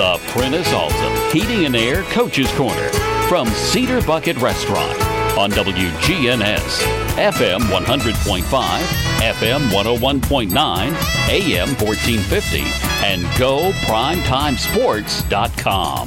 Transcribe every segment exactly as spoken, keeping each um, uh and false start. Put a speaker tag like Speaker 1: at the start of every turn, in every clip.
Speaker 1: the Prentice Alsop Heating and Air Coach's Corner from Cedar Bucket Restaurant on W G N S, F M one hundred point five, F M one oh one point nine, A M fourteen fifty, and go primetime sports dot com.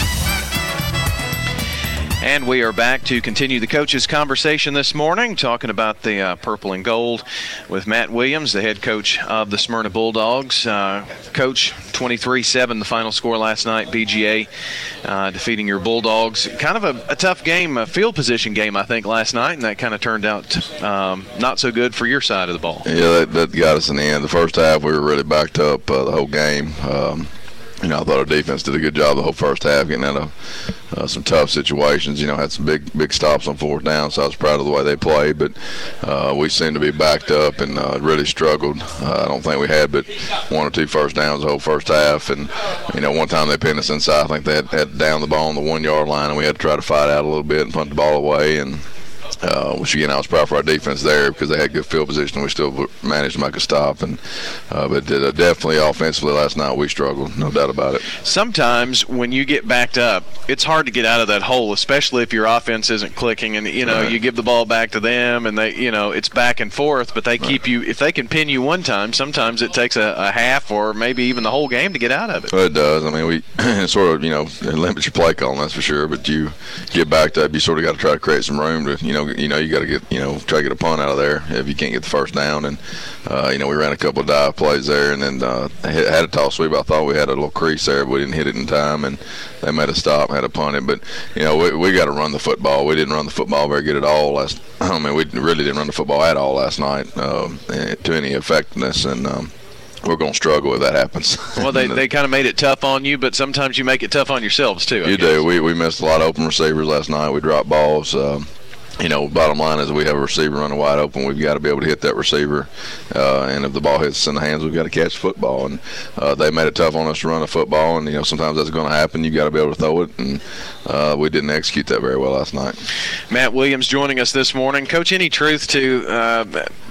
Speaker 2: And we are back to continue the coaches' conversation this morning, talking about the uh, purple and gold with Matt Williams, the head coach of the Smyrna Bulldogs. Uh, coach, twenty-three seven, the final score last night, B G A uh, defeating your Bulldogs. Kind of a, a tough game, a field position game, I think, last night, and that kind of turned out um, not so good for your side of the ball.
Speaker 3: Yeah, that, that got us in the end. The first half, we were really backed up uh, the whole game. Um, You know, I thought our defense did a good job the whole first half, getting out of uh, some tough situations. You know, had some big, big stops on fourth down, so I was proud of the way they played. But uh, we seemed to be backed up and uh, really struggled. Uh, I don't think we had but one or two first downs the whole first half. And, you know, one time they pinned us inside. I think they had, had down the ball on the one-yard line, and we had to try to fight out a little bit and punt the ball away. And Uh, which again, I was proud for our defense there because they had good field position and we still managed to make a stop. And uh, but uh, definitely offensively last night we struggled, no doubt about it.
Speaker 2: Sometimes when you get backed up, it's hard to get out of that hole, especially if your offense isn't clicking and you know right. you give the ball back to them and they you know it's back and forth, but they keep right. you. If they can pin you one time, sometimes it takes a, a half or maybe even the whole game to get out of it.
Speaker 3: Well, it does. I mean, we sort of you know it limits your play calling, that's for sure. But you get backed up, you sort of got to try to create some room to you know. You know, you got to get, you know, try to get a punt out of there if you can't get the first down. And, uh, you know, we ran a couple of dive plays there and then uh, had a toss sweep. I thought we had a little crease there, but we didn't hit it in time. And they made a stop and had to punt it. But, you know, we, we got to run the football. We didn't run the football very good at all last I mean, we really didn't run the football at all last night uh, to any effectiveness. And, um, we're going to struggle if that happens.
Speaker 2: Well, they, they kind of made it tough on you, but sometimes you make it tough on yourselves, too. I
Speaker 3: you
Speaker 2: guess.
Speaker 3: do. We, we missed a lot of open receivers last night. We dropped balls. Um, You know, bottom line is we have a receiver running wide open. We've got to be able to hit that receiver. Uh, and if the ball hits us in the hands, we've got to catch the football. And uh, they made it tough on us to run the football. And, you know, sometimes that's going to happen. You've got to be able to throw it. And uh, we didn't execute that very well last night.
Speaker 2: Matt Williams joining us this morning. Coach, any truth to uh,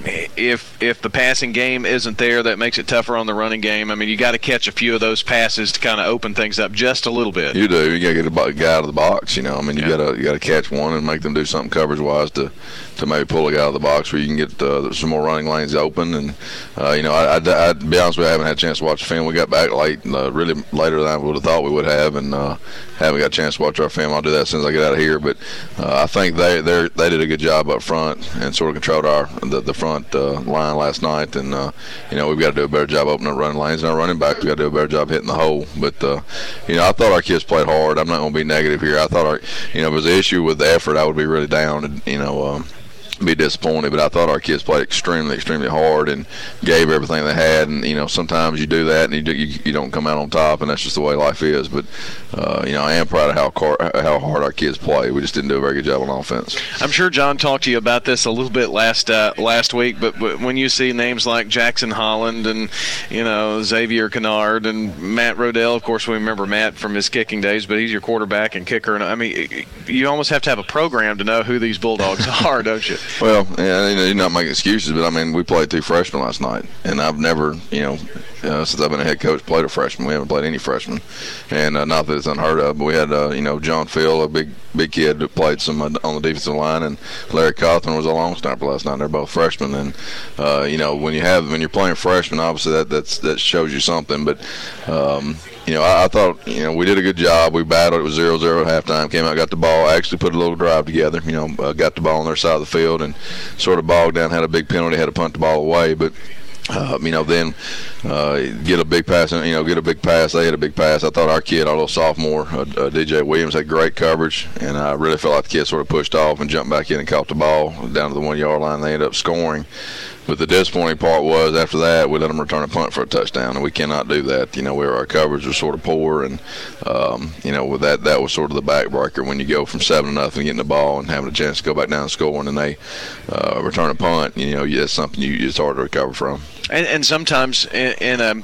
Speaker 2: if if the passing game isn't there, that makes it tougher on the running game? I mean, you got to catch a few of those passes to kind of open things up just a little bit.
Speaker 3: You do. You got to get a guy out of the box, you know. I mean, you
Speaker 2: yeah.
Speaker 3: got to you got to catch one and make them do something coverage wise to to maybe pull a guy out of the box where you can get uh, some more running lanes open. And uh, you know, I, I, I'd be honest with you, I haven't had a chance to watch the film. We got back late, uh, really later than I would have thought we would have, and uh, haven't got a chance to watch our film. I'll do that as soon as I get out of here. But uh, I think they they they did a good job up front and sort of controlled our the, the front uh, line last night. And uh, you know, we've got to do a better job opening up running lanes. And our running back, we got to do a better job hitting the hole. But uh, you know, I thought our kids played hard. I'm not going to be negative here. I thought our, you know, if it was an issue with the effort, I would be really down. And you know. Um, be disappointed, but I thought our kids played extremely, extremely hard and gave everything they had. And you know, sometimes you do that and you, do, you, you don't come out on top, and that's just the way life is. But uh, you know, I am proud of how car, how hard our kids play. We just didn't do a very good job on offense.
Speaker 2: I'm sure John talked to you about this a little bit last uh, last week, but when you see names like Jackson Holland and you know Xavier Kennard and Matt Rodell, of course we remember Matt from his kicking days, but he's your quarterback and kicker. And I mean, you almost have to have a program to know who these Bulldogs are, don't you?
Speaker 3: Well, yeah, you know, you're not making excuses, but I mean, we played two freshmen last night, and I've never, you know, uh, since I've been a head coach, played a freshman. We haven't played any freshmen, and uh, not that it's unheard of, but we had, uh, you know, John Phil, a big, big kid that played some uh, on the defensive line, and Larry Cawthorn was a long snapper last night. They're both freshmen, and uh, you know, when you have when you're playing freshmen, obviously that that's that shows you something, but. Um, You know, I, I thought, you know, we did a good job. We battled. It was zero zero at halftime. Came out, got the ball, actually put a little drive together. You know, uh, got the ball on their side of the field and sort of bogged down, had a big penalty, had to punt the ball away. But, uh, you know, then uh, get a big pass, you know, get a big pass. They had a big pass. I thought our kid, our little sophomore, uh, uh, D J Williams, had great coverage. And I really felt like the kid sort of pushed off and jumped back in and caught the ball down to the one-yard line. They ended up scoring. But the disappointing part was after that, we let them return a punt for a touchdown, and we cannot do that. You know, where our coverage was sort of poor, and um, you know, with that, that was sort of the backbreaker when you go from seven to nothing, getting the ball and having a chance to go back down and score, and then they uh, return a punt. You know, that's something you it's hard to recover from.
Speaker 2: And, and sometimes in, in a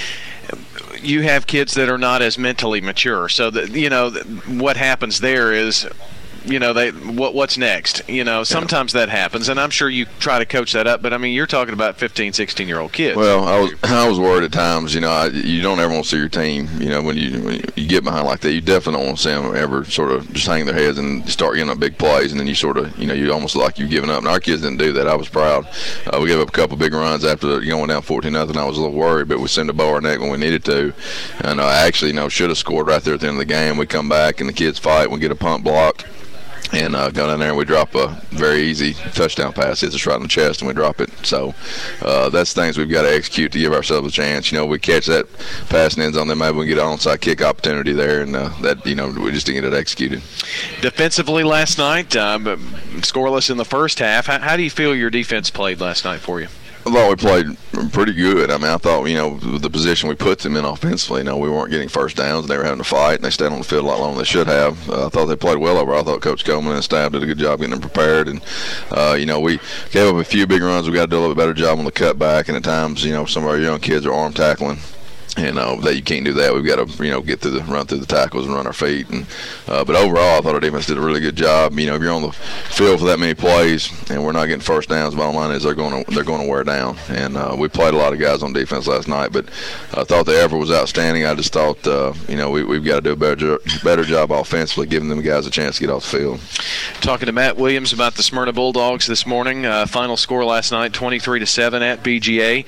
Speaker 2: you have kids that are not as mentally mature, so that you know what happens there is. you know, they what what's next? You know, sometimes yeah. that happens, and I'm sure you try to coach that up. But I mean, you're talking about fifteen, sixteen year old kids.
Speaker 3: Well, I was I was worried at times. You know, I, you don't ever want to see your team. You know, when you when you get behind like that, you definitely don't want to see them ever sort of just hang their heads and start getting up big plays, and then you sort of, you know, you almost like you've given up. And our kids didn't do that. I was proud. Uh, we gave up a couple big runs after going down fourteen nothing. I was a little worried, but we sent a bow our neck when we needed to, and I uh, actually, you know, should have scored right there at the end of the game. We come back and the kids fight. We get a punt block. And uh, go down there and we drop a very easy touchdown pass. Hits us right in the chest and we drop it. So uh, that's things we've got to execute to give ourselves a chance. You know, we catch that pass in end zone, then maybe we get an onside kick opportunity there, and uh, that, you know, we just didn't get it executed.
Speaker 2: Defensively last night, um, scoreless in the first half. How, how do you feel your defense played last night for you?
Speaker 3: I thought we played pretty good. I mean, I thought, you know, the position we put them in offensively, you know, we weren't getting first downs. They were having to fight, and they stayed on the field a lot longer than they should have. Uh, I thought they played well over. I thought Coach Coleman and staff did a good job getting them prepared. And, uh, you know, we gave up a few big runs. We got to do a little bit better job on the cutback. And at times, you know, some of our young kids are arm tackling. And uh, that you can't do that. We've got to, you know, get through the run through the tackles and run our feet. And uh, but overall, I thought our defense did a really good job. You know, if you're on the field for that many plays and we're not getting first downs, the bottom line is they're going to they're going to wear down. And uh, we played a lot of guys on defense last night, but I thought the effort was outstanding. I just thought, uh, you know, we, we've got to do a better better job offensively, giving them guys a chance to get off the field.
Speaker 2: Talking to Matt Williams about the Smyrna Bulldogs this morning. Uh, final score last night, twenty-three to seven at B G A.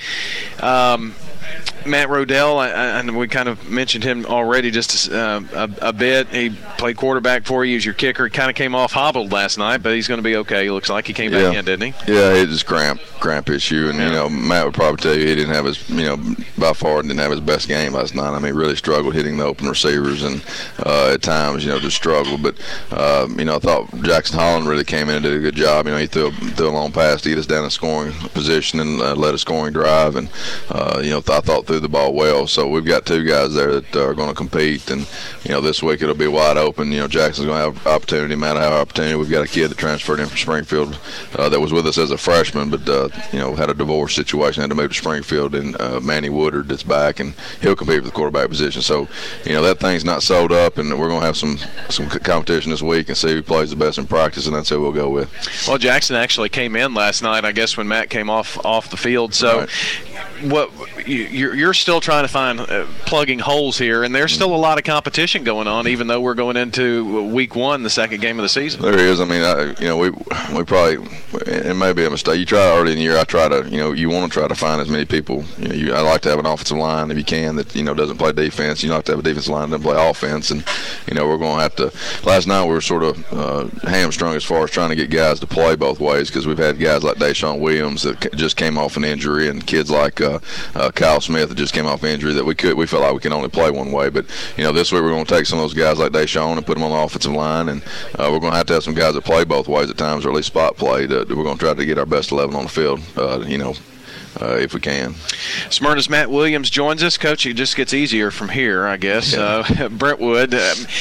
Speaker 2: Um, Matt Rodell, and we kind of mentioned him already just uh, a, a bit. He played quarterback for you as your kicker. He kind of came off hobbled last night, but he's going to be okay. He looks like he came back
Speaker 3: yeah.
Speaker 2: in, didn't he?
Speaker 3: Yeah, he had this cramp, cramp issue. And, yeah. you know, Matt would probably tell you he didn't have his, you know, by far didn't have his best game last night. I mean, really struggled hitting the open receivers and uh, at times, you know, just struggled. But, uh, you know, I thought Jackson Holland really came in and did a good job. You know, he threw a, threw a long pass to get us down in scoring position and uh, led a scoring drive. And, uh, you know, th- I thought threw the ball well. So we've got two guys there that are going to compete, and you know this week it'll be wide open. You know Jackson's going to have opportunity, Matt will have opportunity. We've got a kid that transferred in from Springfield uh, that was with us as a freshman, but uh, you know had a divorce situation, had to move to Springfield, and uh, Manny Woodard that's back, and he'll compete for the quarterback position. So you know that thing's not sold up, and we're going to have some some competition this week and see who plays the best in practice, and that's who we'll go with.
Speaker 2: Well, Jackson actually came in last night, I guess, when Matt came off off the field. So right. what you're, you're still trying to find uh, plugging holes here, and there's still a lot of competition going on, even though we're going into week one, the second game of the season.
Speaker 3: There is. I mean, I, you know, we we probably, it may be a mistake. You try early in the year. I try to, you know, you want to try to find as many people. You know, you, I like to have an offensive line if you can that you know doesn't play defense. You like to have a defensive line that doesn't play offense, and you know we're going to have to. Last night we were sort of uh, hamstrung as far as trying to get guys to play both ways because we've had guys like Deshaun Williams that just came off an injury, and kids like uh, uh, Kyle Smith that just came off injury that we could we felt like we can only play one way. But you know this week we're going to take some of those guys like Deshaun and put them on the offensive line, and uh, we're going to have to have some guys that play both ways at times, or at least spot play. To, we're going to try to get our best eleven on the field. Uh, you know. Uh, if we can.
Speaker 2: Smyrna's Matt Williams joins us. Coach, it just gets easier from here, I guess. Yeah. Uh, Brentwood,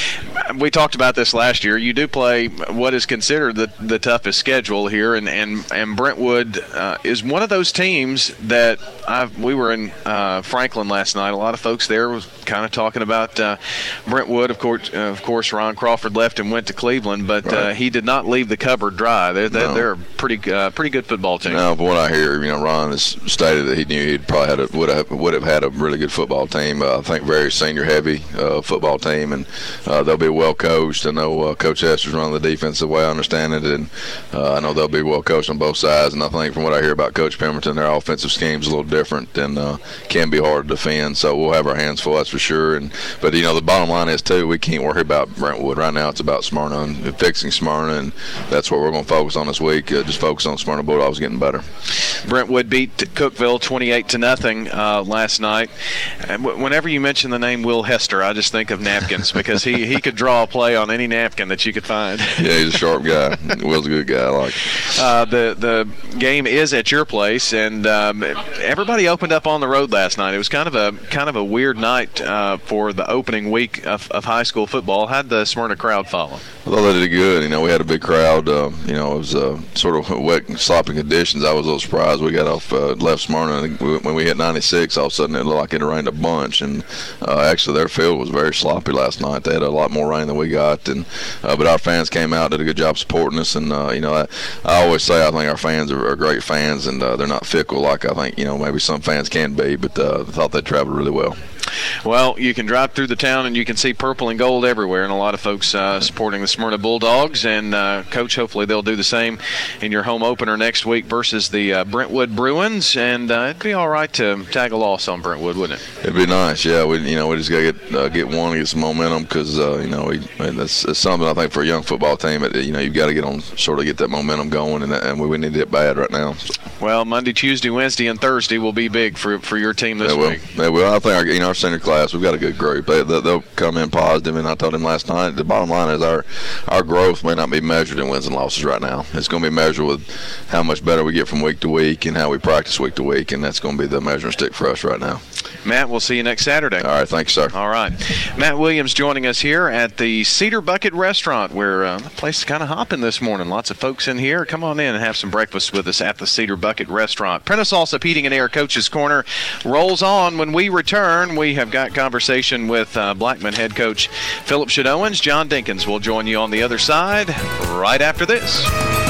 Speaker 2: um, we talked about this last year. You do play what is considered the, the toughest schedule here, and, and, and Brentwood uh, is one of those teams that I've, we were in uh, Franklin last night. A lot of folks there was kind of talking about uh, Brentwood. Of course, uh, of course, Ron Crawford left and went to Cleveland, but right. uh, he did not leave the cupboard dry. They're, they're, no. they're a pretty, uh, pretty good football team.
Speaker 3: No, from what I hear, you know, Ron is stated that he knew he'd probably had a, would have would have had a really good football team. Uh, I think very senior heavy uh, football team, and uh, they'll be well coached. I know uh, Coach Hester's running the defense the way I understand it, and uh, I know they'll be well coached on both sides. And I think from what I hear about Coach Pemberton, their offensive scheme's a little different and uh, can be hard to defend. So we'll have our hands full, that's for sure. And but you know the bottom line is too, we can't worry about Brentwood right now. It's about Smyrna and fixing Smyrna, and that's what we're going to focus on this week. Uh, just focus on Smyrna Bulldogs getting better.
Speaker 2: Brentwood beat Cookeville twenty-eight to nothing uh, last night. And w- whenever you mention the name Will Hester, I just think of napkins because he, he could draw a play on any napkin that you could find.
Speaker 3: Yeah, he's a sharp guy. Will's a good guy. I like it.
Speaker 2: Uh, the the game is at your place, and um, everybody opened up on the road last night. It was kind of a kind of a weird night uh, for the opening week of, of high school football. How'd the Smyrna crowd follow?
Speaker 3: I thought they did good. You know, we had a big crowd. Uh, you know, it was uh, sort of wet, sloppy conditions. I was a little surprised we got off uh, left Smyrna. And when we hit ninety-six, all of a sudden it looked like it rained a bunch. And uh, actually, their field was very sloppy last night. They had a lot more rain than we got. And uh, but our fans came out, did a good job supporting us. And uh, you know, I, I always say I think our fans are, are great fans, and uh, they're not fickle like I think you know maybe some fans can be. But uh, I thought they traveled really well.
Speaker 2: Well, you can drive through the town and you can see purple and gold everywhere, and a lot of folks uh, supporting the Smyrna Bulldogs. And, uh, Coach, hopefully they'll do the same in your home opener next week versus the uh, Brentwood Bruins. And uh, it'd be all right to tag a loss on Brentwood, wouldn't it?
Speaker 3: It'd be nice, yeah. We, you know, we just got to get uh, get one, get some momentum because, uh, you know, we, I mean, that's, that's something I think for a young football team. It, you know, you've got to get on, sort of get that momentum going, and, that, and we, we need it bad right now.
Speaker 2: Well, Monday, Tuesday, Wednesday, and Thursday will be big for for your team this
Speaker 3: they will.
Speaker 2: week.
Speaker 3: They will. I think our, you know, our senior class, we've got a good group. They, they, they'll come in positive, and I told him last night, the bottom line is our, our growth may not be measured in wins and losses right now. It's going to be measured with how much better we get from week to week and how we practice week to week, and that's going to be the measuring stick for us right now.
Speaker 2: Matt, we'll see you next Saturday.
Speaker 3: All right, thanks, sir.
Speaker 2: All right. Matt Williams joining us here at the Cedar Bucket Restaurant, where uh, the place is kind of hopping this morning. Lots of folks in here. Come on in and have some breakfast with us at the Cedar Bucket Restaurant. Prentice Allsup Heating and Air Coach's Corner rolls on. When we return, we have got conversation with uh, Blackman head coach Philip Shadowins. John Dinkins will join you on the other side right after this.